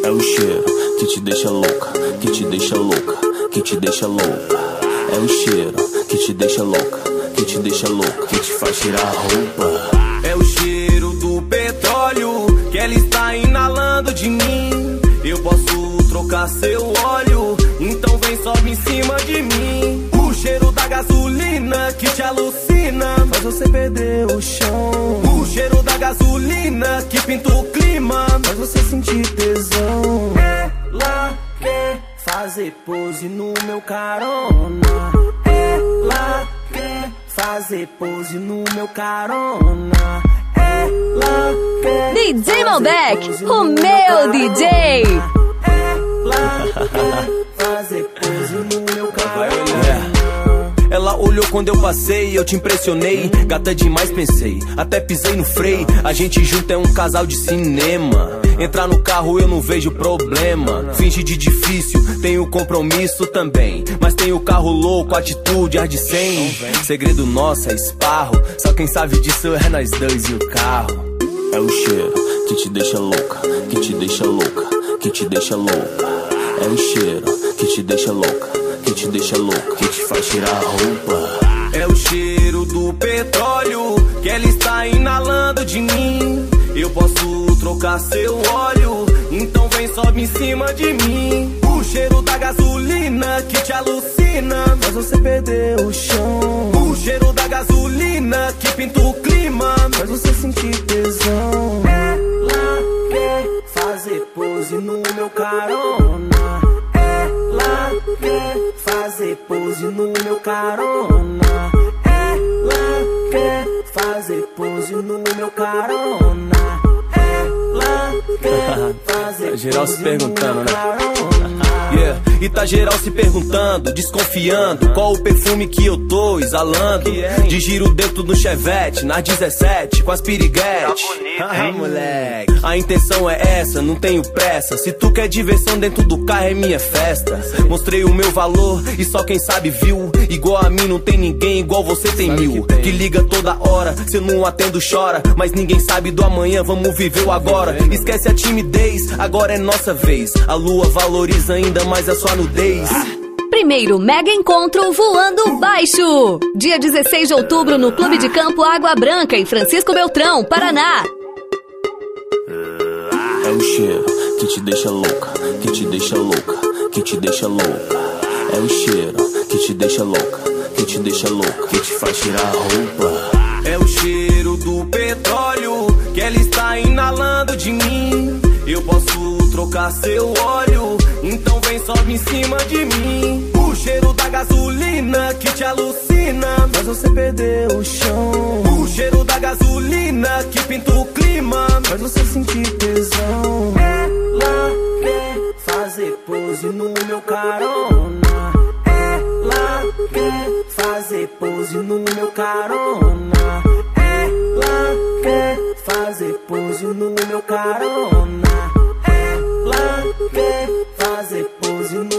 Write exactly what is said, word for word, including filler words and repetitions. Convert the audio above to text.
É o cheiro que te deixa louca, que te deixa louca, que te deixa louca. É o cheiro que te deixa louca, que te deixa louca, que te faz tirar a roupa. É o cheiro do petróleo que ela está inalando de mim. Eu posso trocar seu óleo, então vem, sobe em cima de mim. O cheiro da gasolina que te alucina, faz você perder o chão. O cheiro da gasolina que pinta o clima, faz você sentir tesão. Ela quer fazer pose no meu carona. Ela quer fazer pose no meu carona. Ela quer D J Malbec, o meu D J. Ela quer fazer pose no meu carona. Ela olhou quando eu passei, eu te impressionei. Gata demais, pensei, até pisei no freio. A gente junto é um casal de cinema. Entrar no carro eu não vejo problema. Finge de difícil, tenho compromisso também. Mas tenho o carro louco, atitude, ar de cem. Segredo nosso é esparro, só quem sabe disso é nós dois e o carro. É o cheiro que te deixa louca, que te deixa louca, que te deixa louca. É o cheiro que te deixa louca, que te deixa louca, que te faz tirar a roupa. É o cheiro do petróleo que ela está inalando de mim. Eu posso trocar seu óleo, então vem, sobe em cima de mim. O cheiro da gasolina que te alucina, faz você perder o chão. O cheiro da gasolina que pinta o clima, faz você sentir tesão. Ela quer fazer pose no meu carona. Ela quer fazer pose no meu carona. Ela quer fazer pose no meu carona. Ela quer fazer geral pose se perguntando, no meu né? carona. Yeah. E tá geral se perguntando, desconfiando qual o perfume que eu tô exalando. De giro dentro do Chevette, nas dezessete, com as piriguete. Ah, moleque, a intenção é essa, não tenho pressa. Se tu quer diversão dentro do carro é minha festa. Mostrei o meu valor e só quem sabe viu. Igual a mim não tem ninguém, igual você tem mil. Que liga toda hora, se eu não atendo chora. Mas ninguém sabe do amanhã, vamos viver o agora. Esquece a timidez, agora é nossa vez. A lua valoriza ainda mais a sua nudez. Primeiro mega encontro Voando Baixo. Dia dezesseis de outubro no Clube de Campo Água Branca, em Francisco Beltrão, Paraná. É o cheiro que te deixa louca, que te deixa louca, que te deixa louca. É o cheiro que te deixa louca, que te deixa louca, que te faz tirar a roupa. É o cheiro do petróleo que ela está inalando de mim. Eu posso trocar seu óleo, então vem, sobe em cima de mim. O cheiro da gasolina que te alucina, faz você perder o chão. O cheiro da gasolina que pinta o clima, faz você sentir tesão. Ela quer fazer pose no meu carona. Ela quer fazer pose no meu carona. Ela quer fazer pose no meu carona. Ela quer fazer pose no